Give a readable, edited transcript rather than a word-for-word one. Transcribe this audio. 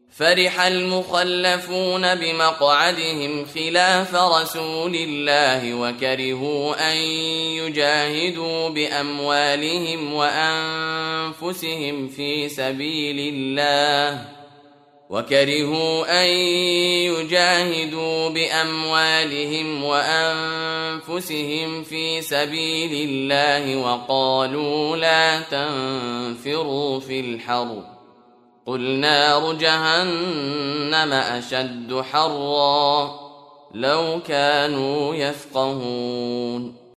فرح المخلفون بمقعدهم خلاف رسول الله وكرهوا أن يجاهدوا بأموالهم وأنفسهم في سبيل الله وقالوا لا تنفروا في الحر قل نار جهنم أشد حرا لو كانوا يفقهون